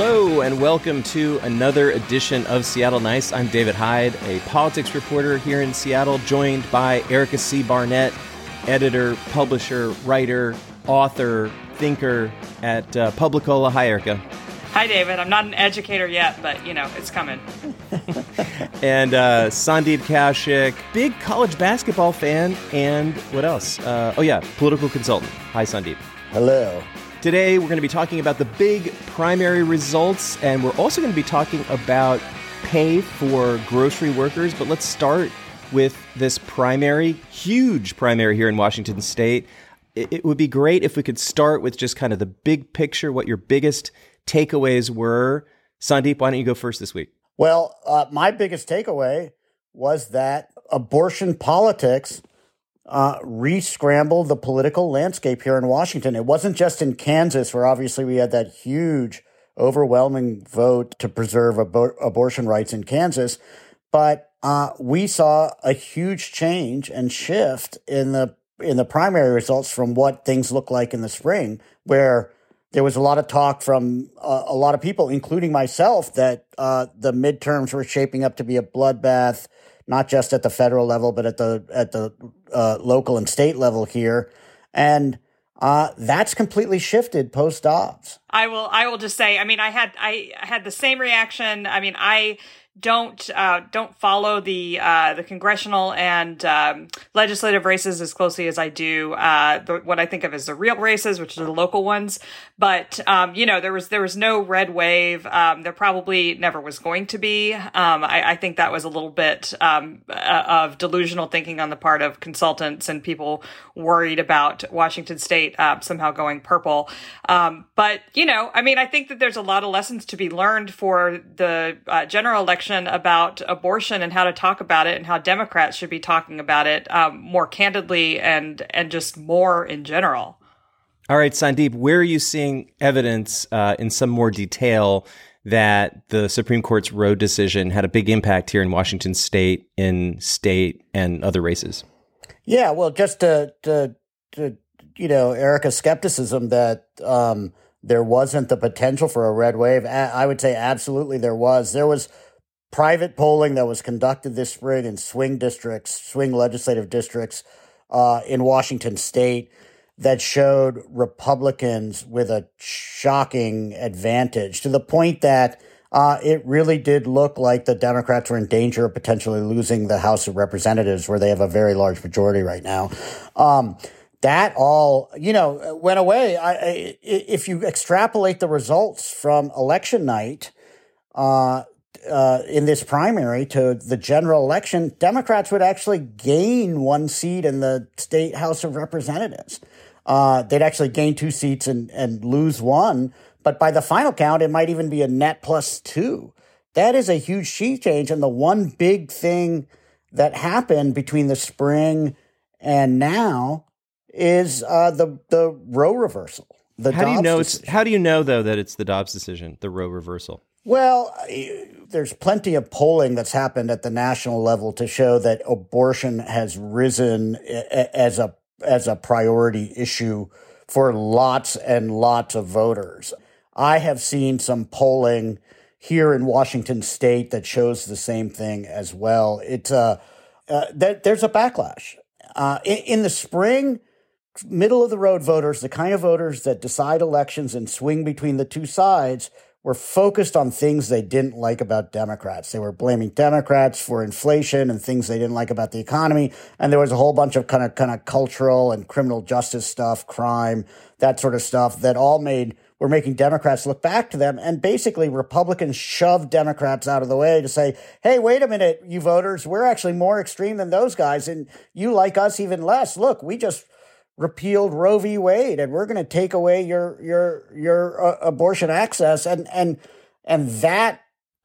Hello and welcome to another edition of Seattle Nice. I'm David Hyde, a politics reporter here in Seattle, joined by Erica C. Barnett, editor, publisher, writer, author, thinker at Publicola. Hi, Erica. Hi, David. I'm not an educator yet, but, it's coming. And Sandeep Kaushik, big college basketball fan, and what else? Political consultant. Hi, Sandeep. Hello. Today, we're going to be talking about the big primary results, and we're also going to be talking about pay for grocery workers. But let's start with this huge primary here in Washington State. It would be great if we could start with just kind of the big picture, what your biggest takeaways were. Sandeep, why don't you go first this week? Well, my biggest takeaway was that abortion politics re-scrambled the political landscape here in Washington. It wasn't just in Kansas, where obviously we had that huge, overwhelming vote to preserve abortion rights in Kansas, but we saw a huge change and shift in the primary results from what things looked like in the spring, where there was a lot of talk from a lot of people, including myself, that the midterms were shaping up to be a bloodbath, not just at the federal level, but at the local and state level here. And that's completely shifted post-Dobbs. I will just say, I had the same reaction. I don't follow the congressional and legislative races as closely as I do what I think of as the real races, which are the local ones. But there was no red wave. There probably never was going to be. I think that was a little bit of delusional thinking on the part of consultants and people worried about Washington State somehow going purple. But I think that there's a lot of lessons to be learned for the general election about abortion and how to talk about it and how Democrats should be talking about it more candidly and just more in general. All right, Sandeep, where are you seeing evidence in some more detail that the Supreme Court's Roe decision had a big impact here in Washington State, in state and other races? Yeah, well, just to Erica's skepticism that there wasn't the potential for a red wave, I would say absolutely there was. There was private polling that was conducted this spring in swing legislative districts in Washington State that showed Republicans with a shocking advantage, to the point that it really did look like the Democrats were in danger of potentially losing the House of Representatives, where they have a very large majority right now. That all, went away. If you extrapolate the results from election night, in this primary to the general election, Democrats would actually gain one seat in the state House of Representatives. They'd actually gain 2 seats and lose one. But by the final count, it might even be a net +2. That is a huge sea change. And the one big thing that happened between the spring and now is the Roe reversal. How do you know, though, that it's the Dobbs decision, the Roe reversal? Well, there's plenty of polling that's happened at the national level to show that abortion has risen as a priority issue for lots and lots of voters. I have seen some polling here in Washington State that shows the same thing as well. It's there's a backlash. In the spring, middle of the road voters, the kind of voters that decide elections and swing between the two sides, were focused on things they didn't like about Democrats. They were blaming Democrats for inflation and things they didn't like about the economy. And there was a whole bunch of kind of cultural and criminal justice stuff, crime, that sort of stuff that all were making Democrats look back to them. And basically Republicans shoved Democrats out of the way to say, hey, wait a minute, you voters, we're actually more extreme than those guys. And you like us even less. Look, we just repealed Roe v. Wade, and we're going to take away your abortion access, and that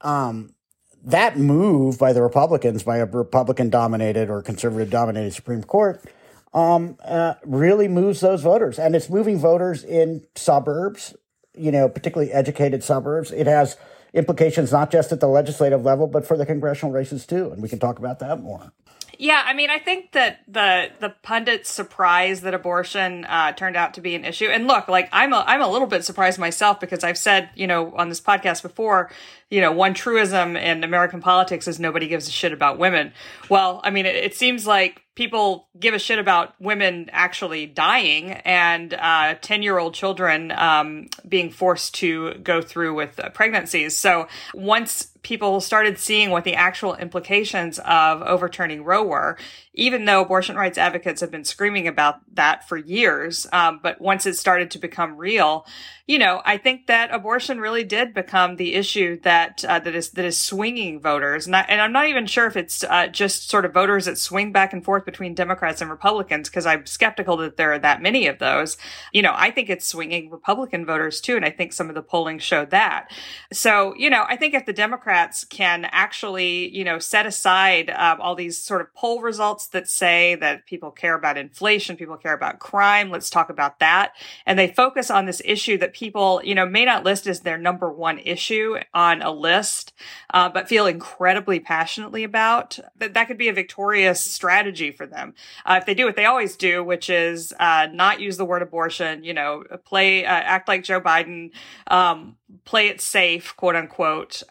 move by the Republicans, by a Republican-dominated or conservative-dominated Supreme Court, really moves those voters, and it's moving voters in suburbs, particularly educated suburbs. It has implications not just at the legislative level, but for the congressional races too, and we can talk about that more. Yeah, I mean, I think that the pundits surprised that abortion turned out to be an issue. And look, like I'm a little bit surprised myself because I've said, on this podcast before, one truism in American politics is nobody gives a shit about women. Well, I mean, it seems like people give a shit about women actually dying and 10-year-old children being forced to go through with pregnancies. So once people started seeing what the actual implications of overturning Roe were, even though abortion rights advocates have been screaming about that for years, but once it started to become real, I think that abortion really did become the issue that is swinging voters. And I'm not even sure if it's just sort of voters that swing back and forth between Democrats and Republicans, because I'm skeptical that there are that many of those. I think it's swinging Republican voters too, and I think some of the polling showed that. So, I think if the Democrats can actually, set aside all these sort of poll results that say that people care about inflation, people care about crime, let's talk about that, and they focus on this issue that people, may not list as their number one issue on a list, but feel incredibly passionately about, that could be a victorious strategy for them. If they do what they always do, which is not use the word abortion, act like Joe Biden, play it safe, quote unquote,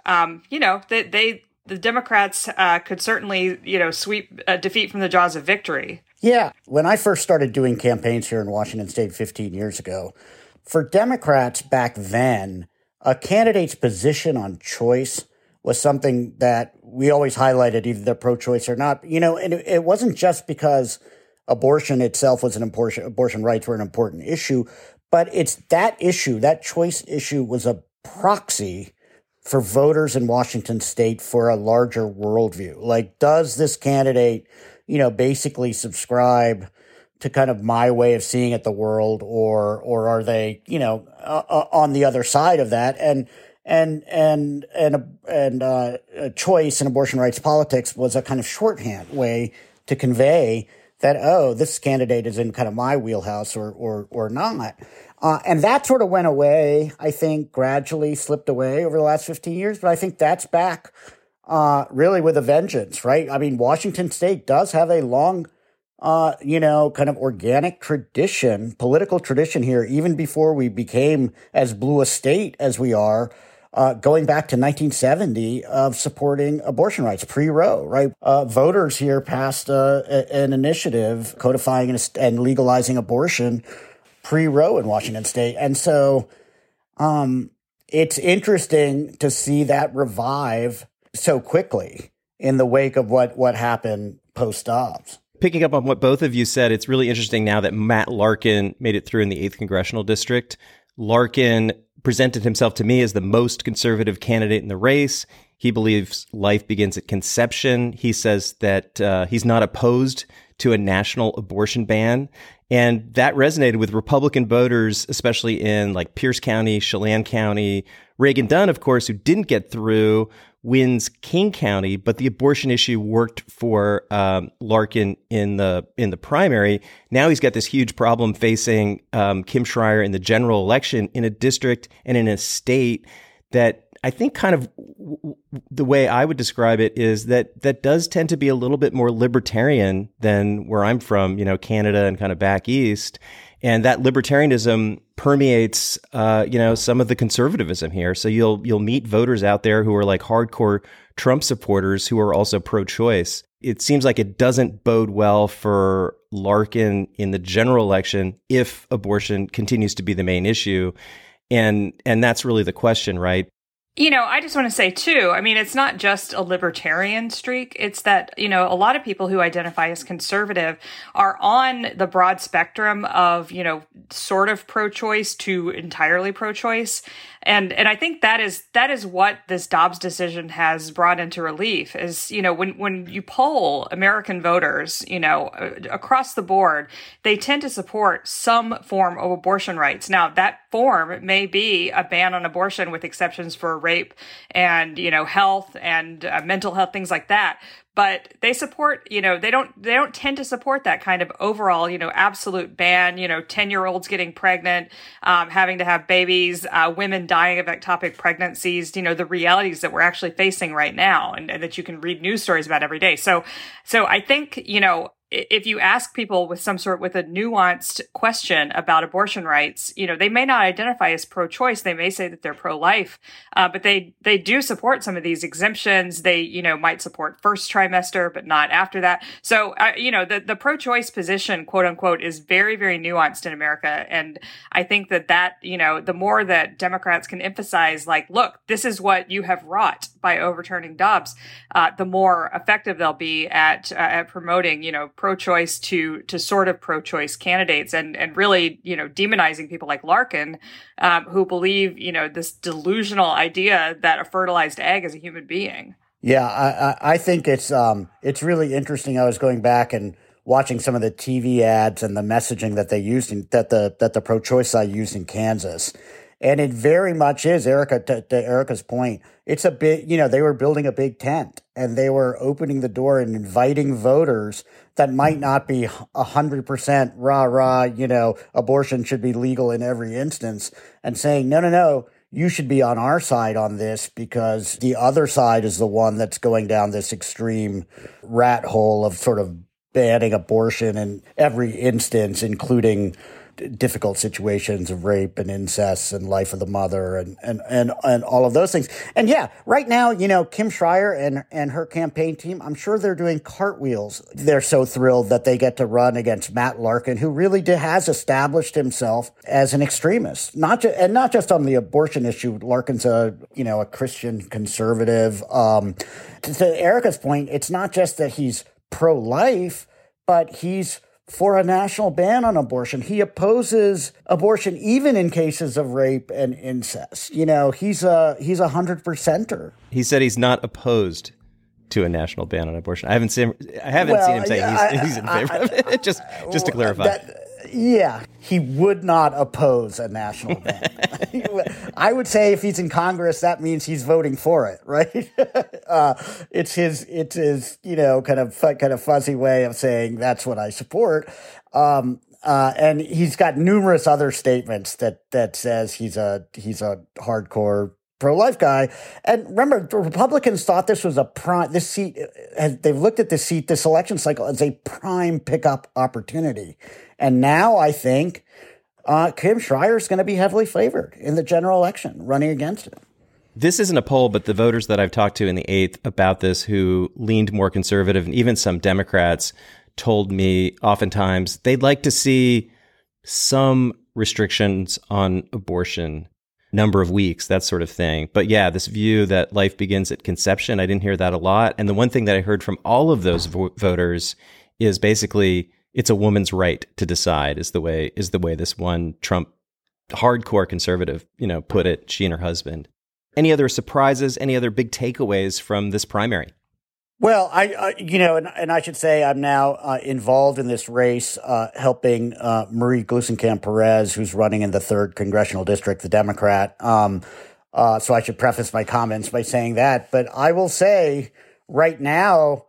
the Democrats could certainly, sweep defeat from the jaws of victory. Yeah. When I first started doing campaigns here in Washington State 15 years ago, for Democrats back then, a candidate's position on choice was something that we always highlighted, either they're pro-choice or not. And it wasn't just because abortion itself was abortion rights were an important issue, but it's that issue, that choice issue was a proxy for voters in Washington State for a larger worldview. Like, does this candidate, basically subscribe to kind of my way of seeing at the world, or are they, on the other side of that? And choice and abortion rights politics was a kind of shorthand way to convey that, oh, this candidate is in kind of my wheelhouse or not. And that sort of went away, I think, gradually slipped away over the last 15 years. But I think that's back really with a vengeance, right? I mean, Washington State does have a long, kind of organic tradition, political tradition here, even before we became as blue a state as we are, going back to 1970 of supporting abortion rights, pre-Roe, right? Voters here passed an initiative codifying and legalizing abortion pre-Roe in Washington State. And so it's interesting to see that revive so quickly in the wake of what happened post-Dobbs. Picking up on what both of you said, it's really interesting now that Matt Larkin made it through in the 8th Congressional District. Larkin presented himself to me as the most conservative candidate in the race. He believes life begins at conception. He says that he's not opposed to a national abortion ban. And that resonated with Republican voters, especially in like Pierce County, Chelan County. Reagan Dunn, of course, who didn't get through, wins King County, but the abortion issue worked for Larkin in the primary. Now he's got this huge problem facing Kim Schreier in the general election in a district and in a state that I think kind of the way I would describe it is that does tend to be a little bit more libertarian than where I'm from, Canada and kind of back east. And that libertarianism permeates, some of the conservatism here. So you'll meet voters out there who are like hardcore Trump supporters who are also pro-choice. It seems like it doesn't bode well for Larkin in the general election if abortion continues to be the main issue. And that's really the question, right? I just want to say, too, I mean, it's not just a libertarian streak. It's that, a lot of people who identify as conservative are on the broad spectrum of, sort of pro-choice to entirely pro-choice. And I think that is what this Dobbs decision has brought into relief is, when you poll American voters, across the board, they tend to support some form of abortion rights. Now, that form may be a ban on abortion with exceptions for rape and, health and mental health, things like that. But they support, they don't tend to support that kind of overall, absolute ban, 10-year-olds getting pregnant, having to have babies, women dying of ectopic pregnancies, the realities that we're actually facing right now and that you can read news stories about every day. So I think, if you ask people with a nuanced question about abortion rights, they may not identify as pro-choice. They may say that they're pro-life, but they do support some of these exemptions. They, might support first trimester, but not after that. So, the pro-choice position, quote unquote, is very, very nuanced in America. And I think that, the more that Democrats can emphasize, like, look, this is what you have wrought by overturning Dobbs, the more effective they'll be at promoting, pro-choice to sort of pro-choice candidates and really, demonizing people like Larkin, who believe, this delusional idea that a fertilized egg is a human being. Yeah, I think it's really interesting. I was going back and watching some of the TV ads and the messaging that they used that the pro-choice side used in Kansas. And it very much is, Erica, to Erica's point, it's a bit, they were building a big tent and they were opening the door and inviting voters that might not be 100% rah, abortion should be legal in every instance, and saying, no, you should be on our side on this because the other side is the one that's going down this extreme rat hole of sort of banning abortion in every instance, including difficult situations of rape and incest and life of the mother and all of those things. And yeah, right now, Kim Schreier and her campaign team, I'm sure they're doing cartwheels. They're so thrilled that they get to run against Matt Larkin, who really has established himself as an extremist, not just on the abortion issue. Larkin's a Christian conservative. To Erica's point, it's not just that he's pro-life, but he's for a national ban on abortion. He opposes abortion even in cases of rape and incest. He's a 100%er. He said he's not opposed to a national ban on abortion. I haven't seen him say he's in favor of it. Just to clarify. He would not oppose a national ban. I would say if he's in Congress, that means he's voting for it, right? It's his kind of fuzzy way of saying that's what I support. And he's got numerous other statements that says he's a hardcore pro-life guy. And remember, the Republicans thought this was they've looked at this election cycle as a prime pickup opportunity. And now I think Kim Schreier is going to be heavily favored in the general election, running against him. This isn't a poll, but the voters that I've talked to in the 8th about this who leaned more conservative, and even some Democrats, told me oftentimes they'd like to see some restrictions on abortion, number of weeks, that sort of thing. But yeah, this view that life begins at conception, I didn't hear that a lot. And the one thing that I heard from all of those voters is basically it's a woman's right to decide is the way this one Trump hardcore conservative, put it, she and her husband. Any other surprises, any other big takeaways from this primary? Well, and I should say I'm now involved in this race, helping Marie Gluesenkamp Perez, who's running in the 3rd congressional district, the Democrat. So I should preface my comments by saying that. But I will say right now,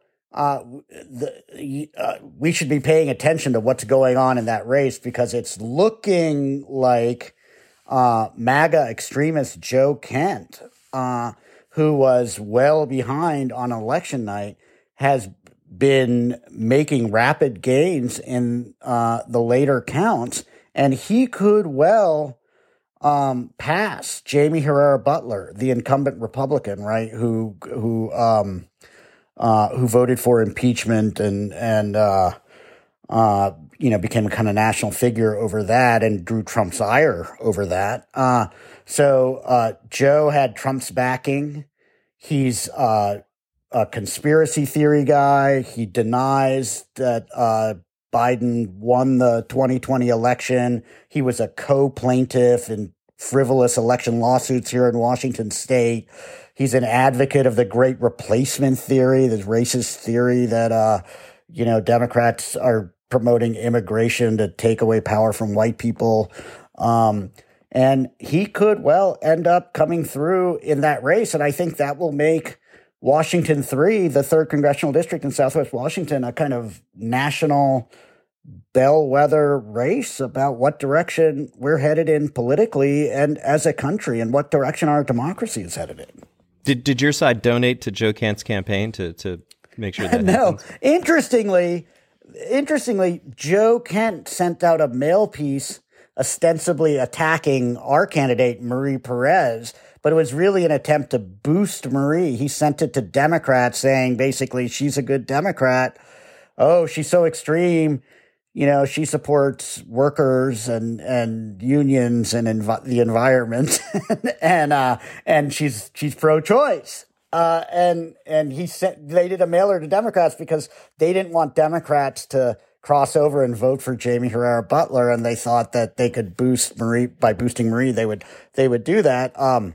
we should be paying attention to what's going on in that race because it's looking like MAGA extremist Joe Kent, who was well behind on election night, has been making rapid gains in the later counts, and he could well pass Jamie Herrera Butler, the incumbent Republican, right, who voted for impeachment and became a kind of national figure over that and drew Trump's ire over that. So Joe had Trump's backing. He's a conspiracy theory guy. He denies that Biden won the 2020 election. He was a co-plaintiff in frivolous election lawsuits here in Washington state. He's an advocate of the great replacement theory, this racist theory that, Democrats are promoting immigration to take away power from white people. And he could, well, end up coming through in that race. And I think that will make Washington 3, the 3rd congressional district in Southwest Washington, a kind of national bellwether race about what direction we're headed in politically and as a country, and what direction our democracy is headed in. Did your side donate to Joe Kent's campaign to make sure that No. happens? Interestingly, Joe Kent sent out a mail piece ostensibly attacking our candidate, Marie Perez, but it was really an attempt to boost Marie. He sent it to Democrats saying basically she's a good Democrat. Oh, she's so extreme. You know, she supports workers and unions and the environment, and she's pro-choice. And they did a mailer to Democrats because they didn't want Democrats to cross over and vote for Jamie Herrera Beutler, and they thought that they could boost Marie by boosting Marie. They would do that.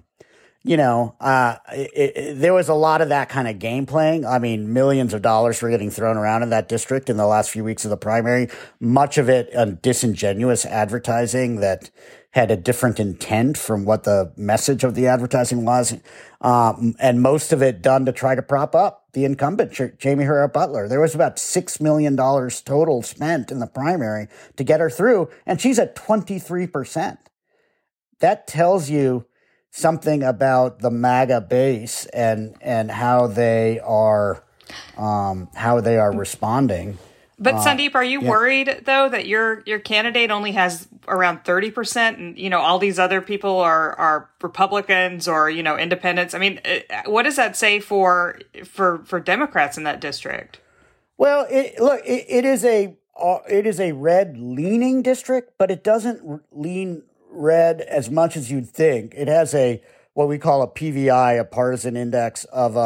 There was a lot of that kind of game playing. I mean, millions of dollars were getting thrown around in that district in the last few weeks of the primary. Much of it disingenuous advertising that had a different intent from what the message of the advertising was. And most of it done to try to prop up the incumbent, Jamie Herrera Beutler. There was about $6 million total spent in the primary to get her through, and she's at 23%. That tells you something about the MAGA base and how they are responding. But Sandeep, are you worried though that your candidate only has around 30%, and all these other people are Republicans or independents? I mean, what does that say for Democrats in that district? Well, it is a red leaning district, but it doesn't lean red as much as you'd think. It has what we call a PVI, a partisan index of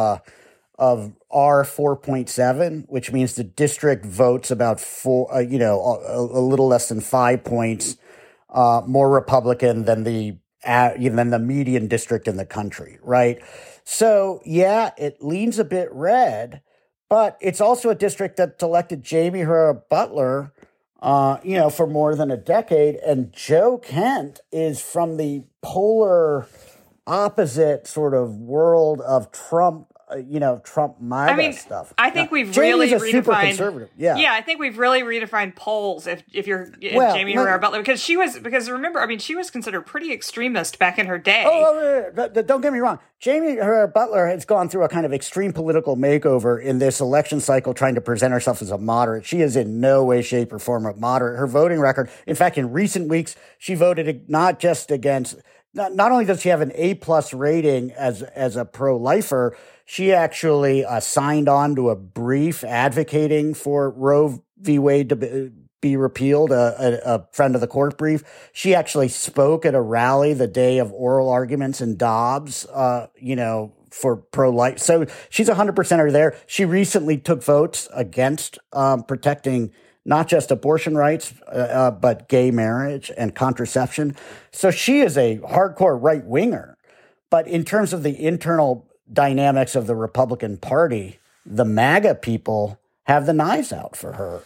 R4.7, which means the district votes about a little less than 5 points more Republican than the median district in the country, right? So yeah, it leans a bit red, but it's also a district that elected Jamie Herrera Beutler for more than a decade. And Joe Kent is from the polar opposite sort of world of Trump, Trump MAGA stuff. I think we've really redefined. Super conservative. Yeah, I think we've really redefined polls. If Jamie Herrera Beutler, because remember, she was considered pretty extremist back in her day. Don't get me wrong. Jamie Herrera Beutler has gone through a kind of extreme political makeover in this election cycle, trying to present herself as a moderate. She is in no way, shape, or form a moderate. Her voting record, in fact, in recent weeks, she voted not just against. Not only does she have an A+ rating as a pro-lifer, she actually signed on to a brief advocating for Roe v. Wade to be repealed, a friend of the court brief. She actually spoke at a rally the day of oral arguments in Dobbs, for pro-life. So she's 100%er there. She recently took votes against protecting not just abortion rights, but gay marriage and contraception. So she is a hardcore right-winger. But in terms of the internal dynamics of the Republican Party, the MAGA people have the knives out for her.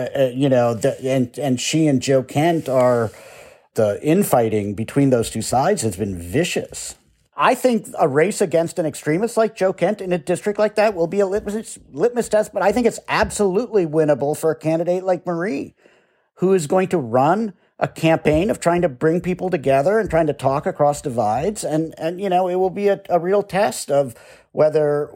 And she and Joe Kent are, the infighting between those two sides has been vicious. I think a race against an extremist like Joe Kent in a district like that will be a litmus test, but I think it's absolutely winnable for a candidate like Marie, who is going to run a campaign of trying to bring people together and trying to talk across divides. And it will be a real test of whether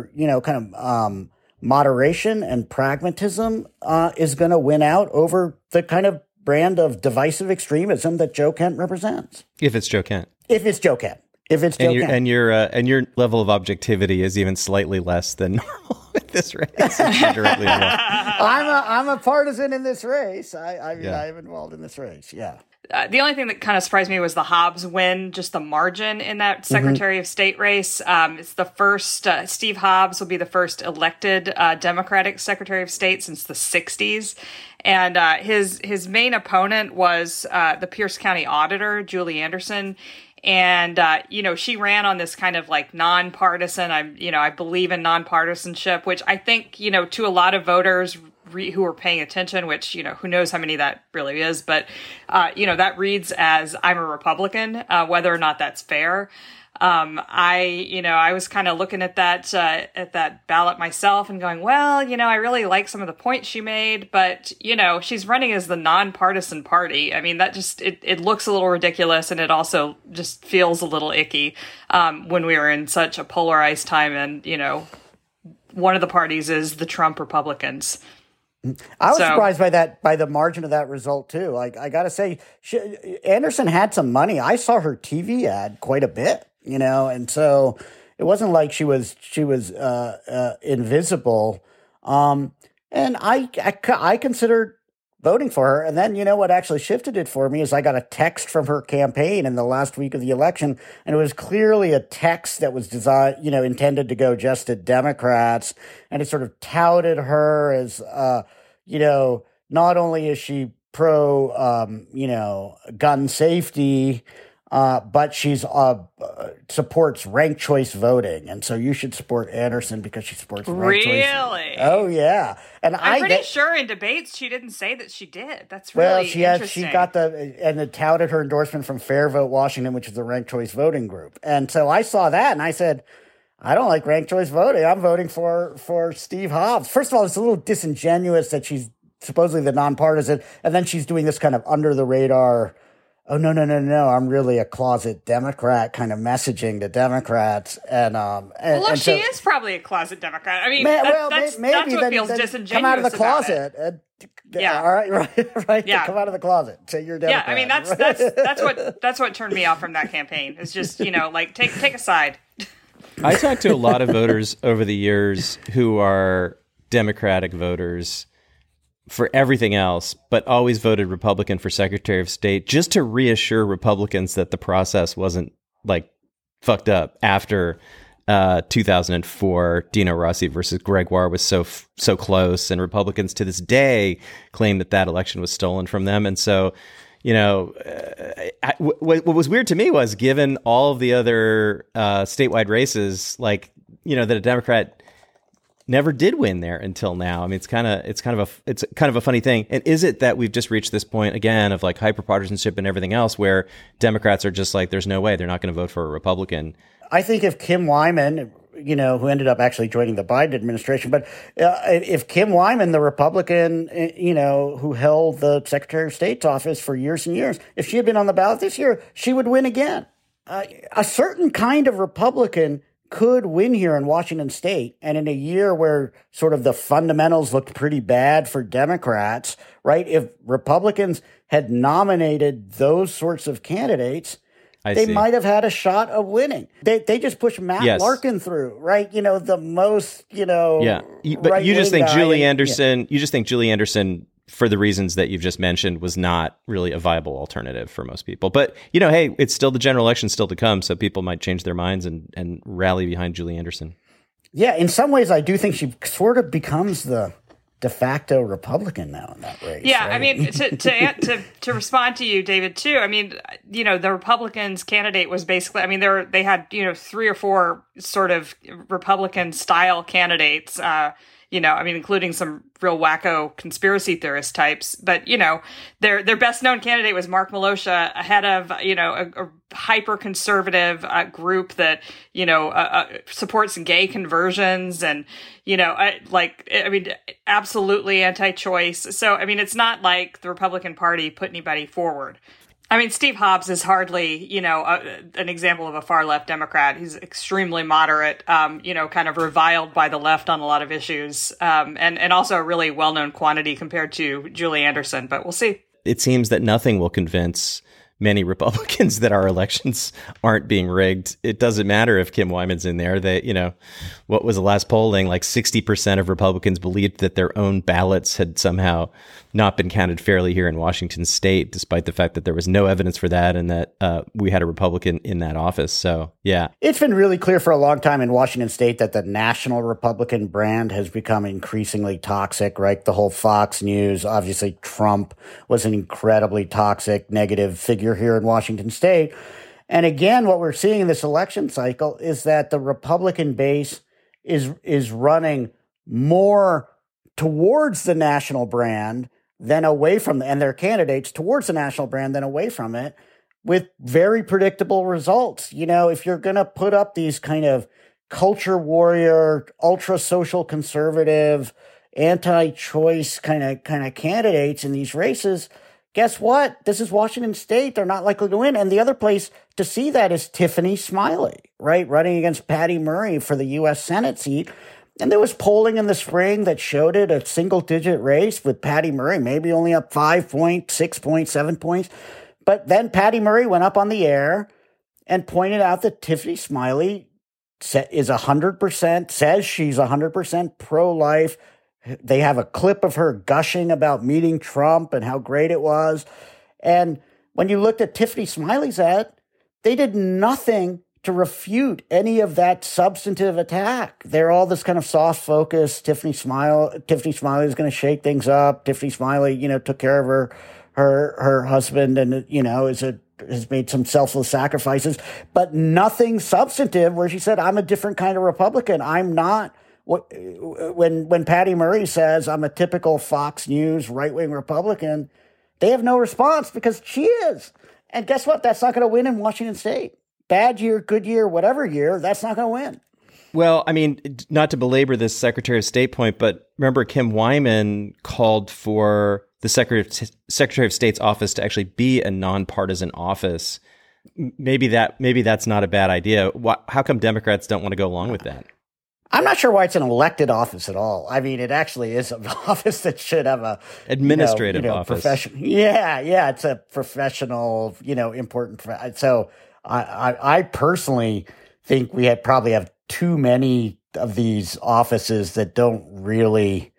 moderation and pragmatism is going to win out over the kind of brand of divisive extremism that Joe Kent represents. If it's Joe Kent. If it's Joe Kent. And your level of objectivity is even slightly less than normal with this race. Directly I'm a partisan in this race. I'm involved in this race. Yeah. The only thing that kind of surprised me was the Hobbs win, just the margin in that Secretary of State race. It's the first, Steve Hobbs will be the first elected Democratic Secretary of State since the 60s. And his main opponent was the Pierce County Auditor, Julie Anderson. And, she ran on this kind of like nonpartisan, I believe in nonpartisanship, which I think, to a lot of voters who are paying attention, which, who knows how many that really is, but, that reads as I'm a Republican, whether or not that's fair. I was kind of looking at that ballot myself and going, well, I really like some of the points she made, but, she's running as the nonpartisan party. I mean, that just, it looks a little ridiculous, and it also just feels a little icky, when we are in such a polarized time, and, one of the parties is the Trump Republicans. I was surprised by the margin of that result too. Like, I got to say, Anderson had some money. I saw her TV ad quite a bit. And so it wasn't like she was invisible. And I considered voting for her. And then, what actually shifted it for me is I got a text from her campaign in the last week of the election, and it was clearly a text that was designed, intended to go just at Democrats. And it sort of touted her as, not only is she pro, gun safety, but she's supports ranked choice voting, and so you should support Anderson because she supports ranked choice. Really? Oh yeah, and I'm pretty sure in debates she didn't say that she did. That's really interesting. She got and it touted her endorsement from Fair Vote Washington, which is the ranked choice voting group, and so I saw that and I said, I don't like ranked choice voting. I'm voting for Steve Hobbs. First of all, it's a little disingenuous that she's supposedly the nonpartisan, and then she's doing this kind of under the radar, oh, no, I'm really a closet Democrat kind of messaging to Democrats. She is probably a closet Democrat. I mean, that's what feels disingenuous. Come out of the closet. Yeah. All right. Yeah. Come out of the closet. Say you're a Democrat. Yeah, I mean, that's what turned me off from that campaign. It's just, take a side. I talked to a lot of voters over the years who are Democratic voters for everything else, but always voted Republican for Secretary of State, just to reassure Republicans that the process wasn't fucked up after 2004 Dino Rossi versus Gregoire was so close, and Republicans to this day claim that election was stolen from them. And so, what was weird to me was, given all of the other statewide races, that a Democrat never did win there until now. I mean, it's kind of a funny thing. And is it that we've just reached this point again of hyperpartisanship and everything else, where Democrats are just there's no way, they're not going to vote for a Republican? I think if Kim Wyman, who ended up actually joining the Biden administration, but if Kim Wyman, the Republican, who held the Secretary of State's office for years and years, if she had been on the ballot this year, she would win again. A certain kind of Republican could win here in Washington State. And in a year where sort of the fundamentals looked pretty bad for Democrats, right? If Republicans had nominated those sorts of candidates, they might have had a shot of winning. They just pushed Matt Larkin through, right? The most, Yeah. But you just think Julie Anderson, you just think Julie Anderson, for the reasons that you've just mentioned, was not really a viable alternative for most people. But, hey, it's still the general election still to come, so people might change their minds and rally behind Julie Anderson. Yeah, in some ways, I do think she sort of becomes the de facto Republican now in that race. Yeah, right? I mean, to respond to you, David, too, I mean, the Republicans candidate was basically, I mean, they had, 3 or 4 sort of Republican-style candidates, including some real wacko conspiracy theorist types. But, their best known candidate was Mark Milosha, ahead of, a hyper conservative group that, supports gay conversions and, absolutely anti-choice. So, I mean, it's not like the Republican Party put anybody forward. I mean, Steve Hobbs is hardly, an example of a far left Democrat. He's extremely moderate, kind of reviled by the left on a lot of issues, and also a really well-known quantity compared to Julie Anderson. But we'll see. It seems that nothing will convince many Republicans that our elections aren't being rigged. It doesn't matter if Kim Wyman's in there. They, what was the last polling? 60% of Republicans believed that their own ballots had somehow not been counted fairly here in Washington State, despite the fact that there was no evidence for that and that we had a Republican in that office. So, yeah. It's been really clear for a long time in Washington State that the national Republican brand has become increasingly toxic, right? The whole Fox News, obviously Trump was an incredibly toxic, negative figure here in Washington State. And again, what we're seeing in this election cycle is that the Republican base is running more towards the national brand, then away from and their candidates towards the national brand, then away from it, with very predictable results. You know, if you're going to put up these kind of culture warrior, ultra social conservative, anti-choice kind of candidates in these races, guess what? This is Washington State. They're not likely to win. And the other place to see that is Tiffany Smiley, right? Running against Patty Murray for the U.S. Senate seat. And there was polling in the spring that showed it a single-digit race with Patty Murray, maybe only up 5 points, 6 points, 7 points. But then Patty Murray went up on the air and pointed out that Tiffany Smiley is 100%, says she's 100% pro-life. They have a clip of her gushing about meeting Trump and how great it was. And when you looked at Tiffany Smiley's ad, they did nothing to refute any of that substantive attack. They're all this kind of soft focus. Tiffany Smiley is going to shake things up. Tiffany Smiley, you know, took care of her husband and, you know, has made some selfless sacrifices, but nothing substantive where she said, I'm a different kind of Republican. I'm not. When Patty Murray says I'm a typical Fox News right-wing Republican, they have no response because she is. And guess what? That's not going to win in Washington State. Bad year, good year, whatever year, that's not going to win. Well, I mean, not to belabor this Secretary of State point, but remember Kim Wyman called for the Secretary of State's office to actually be a nonpartisan office. Maybe that's not a bad idea. How come Democrats don't want to go along with that? I'm not sure why it's an elected office at all. I mean, it actually is an office that should have a administrative office. Yeah, it's a professional, important. So I personally think we probably have too many of these offices that don't really,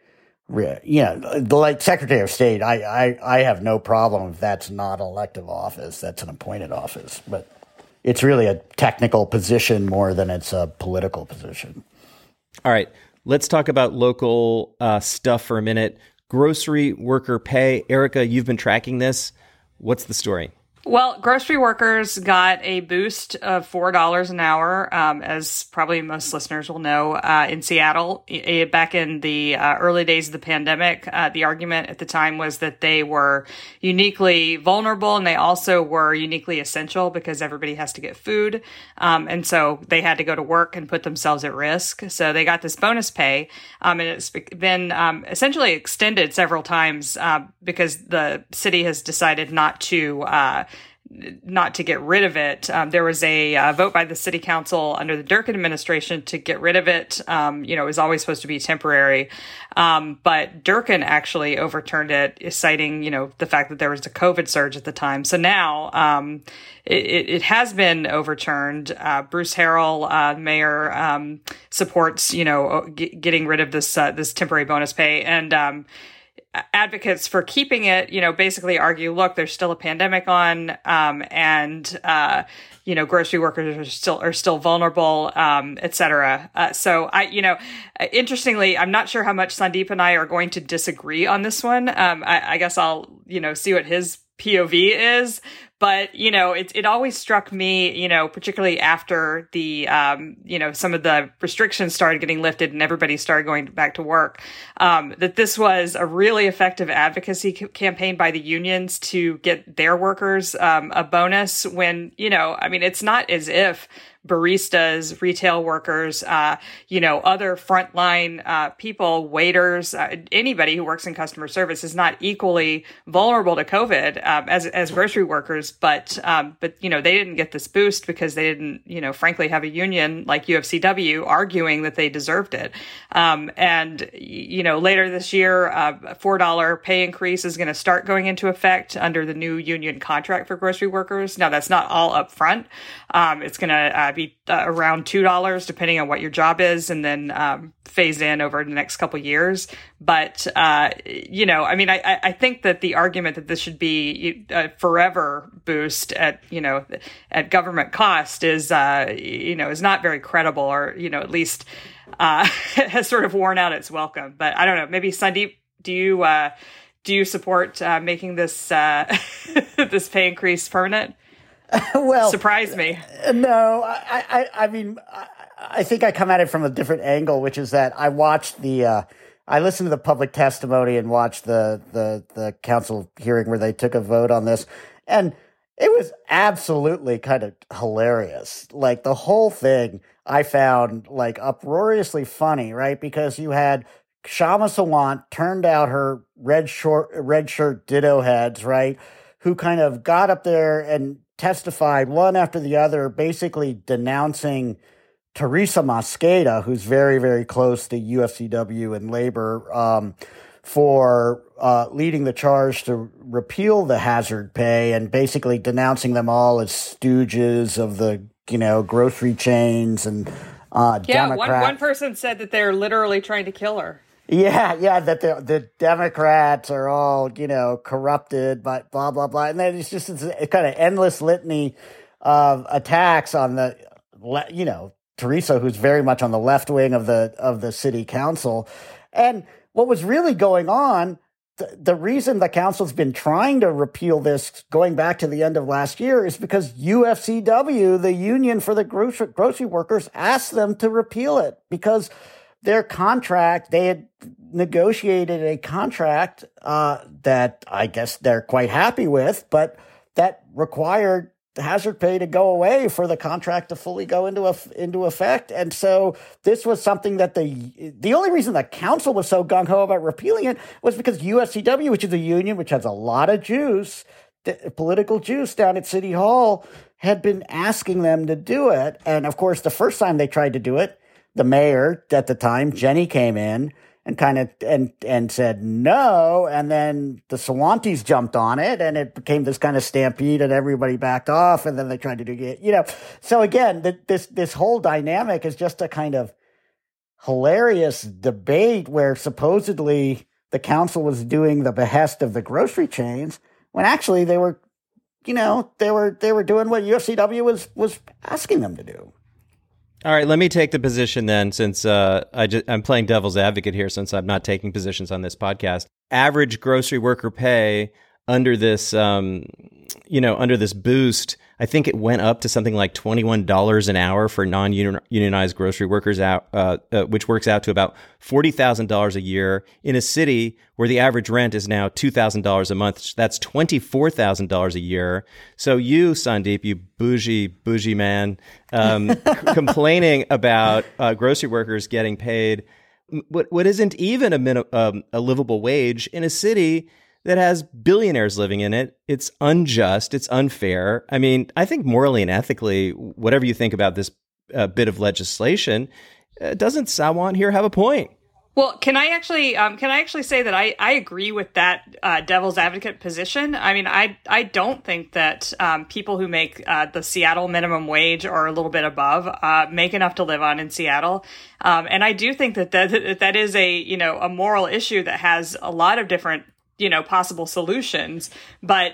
like Secretary of State. I have no problem if that's not an elective office. That's an appointed office, but it's really a technical position more than it's a political position. All right, let's talk about local stuff for a minute. Grocery worker pay. Erica, you've been tracking this. What's the story? Well, grocery workers got a boost of $4 an hour, as probably most listeners will know, in Seattle. Back in the early days of the pandemic, the argument at the time was that they were uniquely vulnerable and they also were uniquely essential because everybody has to get food. And so they had to go to work and put themselves at risk. So they got this bonus pay, and it's been essentially extended several times because the city has decided not to get rid of it. There was a vote by the city council under the Durkan administration to get rid of it. It was always supposed to be temporary. But Durkan actually overturned it, citing, the fact that there was a COVID surge at the time. So now, it has been overturned. Bruce Harrell, mayor, supports, getting rid of this temporary bonus pay. And, advocates for keeping it, basically argue, look, there's still a pandemic on, and grocery workers are still vulnerable, et cetera. So interestingly, I'm not sure how much Sandeep and I are going to disagree on this one. I guess I'll, see what his POV is. But, it always struck me, particularly after the, some of the restrictions started getting lifted and everybody started going back to work, that this was a really effective advocacy campaign by the unions to get their workers a bonus when, it's not as if baristas, retail workers, other frontline people, waiters, anybody who works in customer service is not equally vulnerable to COVID as grocery workers. But they didn't get this boost because they didn't, frankly, have a union like UFCW arguing that they deserved it. Later this year, a $4 pay increase is going to start going into effect under the new union contract for grocery workers. Now, that's not all up front. It's going to be around $2 depending on what your job is, and then phased in over the next couple years. But I think that the argument that this should be a forever boost at government cost is not very credible, or at least has sort of worn out its welcome. But I don't know. Maybe Sandeep, do you support making this this pay increase permanent? Well, surprise me. No, I mean, I think I come at it from a different angle, which is that I watched the I listened to the public testimony and watched the council hearing where they took a vote on this, and it was absolutely kind of hilarious. Like the whole thing I found like uproariously funny, right? Because you had Kshama Sawant turned out her red shirt ditto heads, right? Who kind of got up there and testified one after the other, basically denouncing Teresa Mosqueda, who's very, very close to UFCW and labor, for leading the charge to repeal the hazard pay and basically denouncing them all as stooges of the, grocery chains and Democrat. One person said that they're literally trying to kill her. Yeah, that the Democrats are all, corrupted, but blah, blah, blah. And then it's just a kind of endless litany of attacks on Teresa, who's very much on the left wing of the city council. And what was really going on, the reason the council's been trying to repeal this going back to the end of last year is because UFCW, the union for the grocery workers, asked them to repeal it because their contract, they had negotiated a contract that I guess they're quite happy with, but that required hazard pay to go away for the contract to fully go into effect. And so this was something that the only reason the council was so gung-ho about repealing it was because UFCW, which is a union which has a lot of juice, political juice down at City Hall, had been asking them to do it. And of course, the first time they tried to do it, the mayor at the time, Jenny, came in and kind of and said no, and then the Sawantis jumped on it, and it became this kind of stampede, and everybody backed off, and then they tried to do it, So again, this whole dynamic is just a kind of hilarious debate where supposedly the council was doing the behest of the grocery chains, when actually they were, they were doing what UFCW was asking them to do. All right, let me take the position then, since I'm playing devil's advocate here, since I'm not taking positions on this podcast. Average grocery worker pay under this, under this boost, I think it went up to something like $21 an hour for non-unionized grocery workers, which works out to about $40,000 a year in a city where the average rent is now $2,000 a month. That's $24,000 a year. So you, Sandeep, you bougie man, complaining about grocery workers getting paid what isn't even a livable wage in a city that has billionaires living in it. It's unjust. It's unfair. I mean, I think morally and ethically, whatever you think about this bit of legislation, doesn't Sawant here have a point? Well, can I actually say that I agree with that devil's advocate position? I mean, I don't think that people who make the Seattle minimum wage or a little bit above make enough to live on in Seattle, and I do think that is a moral issue that has a lot of different possible solutions. But,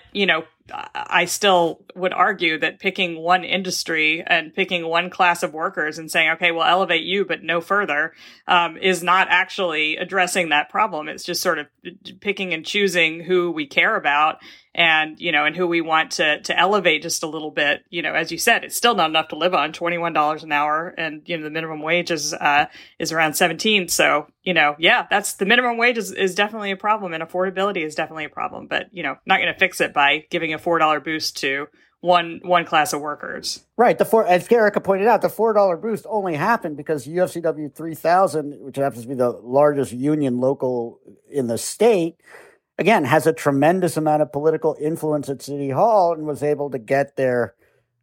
I still would argue that picking one industry and picking one class of workers and saying, okay, we'll elevate you, but no further, is not actually addressing that problem. It's just sort of picking and choosing who we care about and, and who we want to elevate just a little bit. As you said, it's still not enough to live on, $21 an hour. And, the minimum wage is around 17. So, that's the minimum wage is definitely a problem, and affordability is definitely a problem, but, not going to fix it by giving a $4 boost to one class of workers. Right. As Erica pointed out, the $4 boost only happened because UFCW 3000, which happens to be the largest union local in the state, again, has a tremendous amount of political influence at City Hall and was able to get their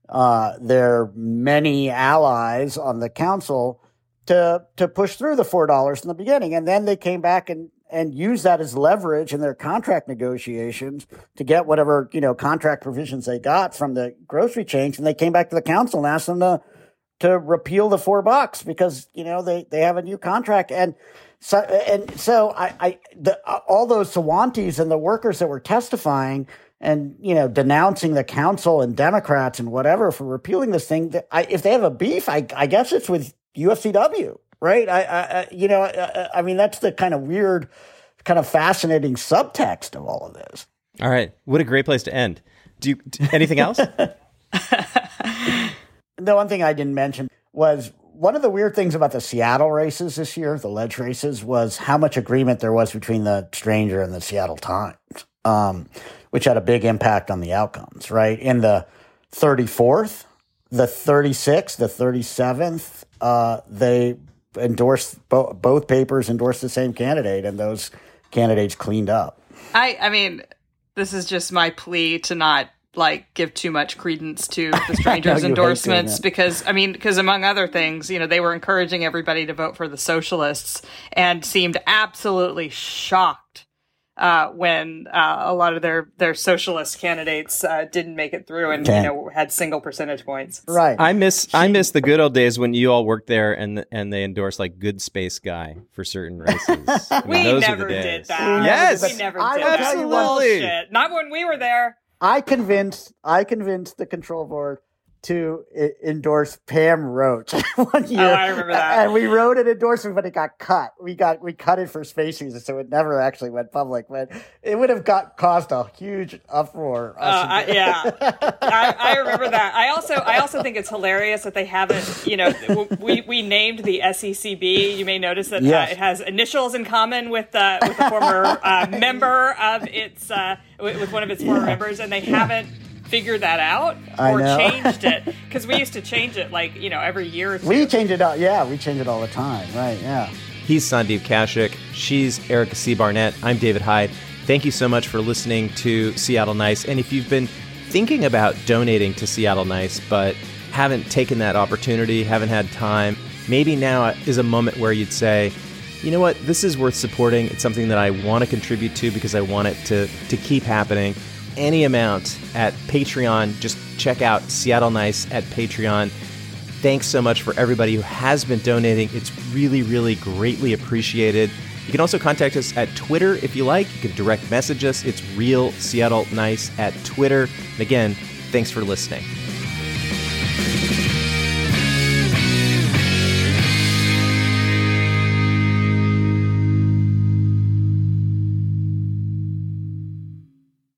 many allies on the council to push through the $4 in the beginning. And then they came back and used that as leverage in their contract negotiations to get whatever, contract provisions they got from the grocery chains. And they came back to the council and asked them to repeal the $4 because, they have a new contract. And so all those Sawantis and the workers that were testifying and, denouncing the council and Democrats and whatever for repealing this thing, if they have a beef, I guess it's with UFCW, right? I mean, that's the kind of weird, kind of fascinating subtext of all of this. All right. What a great place to end. Anything else? The one thing I didn't mention was one of the weird things about the Seattle races this year, the ledge races, was how much agreement there was between the Stranger and the Seattle Times, which had a big impact on the outcomes, right? In the 34th, the 36th, the 37th, they endorsed, both papers endorsed the same candidate, and those candidates cleaned up. I mean, this is just my plea to not give too much credence to the Stranger's endorsements because among other things, they were encouraging everybody to vote for the socialists and seemed absolutely shocked when a lot of their socialist candidates didn't make it through and had single percentage points. Right. I miss the good old days when you all worked there and they endorsed Good Space Guy for certain races. We those never were the days. did that. Yes, we never did that. Absolutely. Bullshit. Not when we were there. I convinced the control board to endorse Pam Roach one year. Oh, I remember that. And we wrote an endorsement, but it got cut. We cut it for space reasons, so it never actually went public. But it would have caused a huge uproar. I remember that. I also think it's hilarious that they haven't. We named the SECB. You may notice that it has initials in common with the former member of its with one of its former members, and they haven't figured that out or changed it, because we used to change it every year or two. We change it out. Yeah, we change it all the time. Right. Yeah. He's Sandeep Kashik. She's Erica C. Barnett. I'm David Hyde. Thank you so much for listening to Seattle Nice. And if you've been thinking about donating to Seattle Nice but haven't taken that opportunity, haven't had time, maybe now is a moment where you'd say, you know what, this is worth supporting. It's something that I want to contribute to because I want it to keep happening. Any amount at Patreon. Just check out Seattle Nice at Patreon. Thanks so much for everybody who has been donating. It's really, really greatly appreciated. You can also contact us at Twitter if you like. You can direct message us. It's Real Seattle Nice at Twitter. And again, thanks for listening.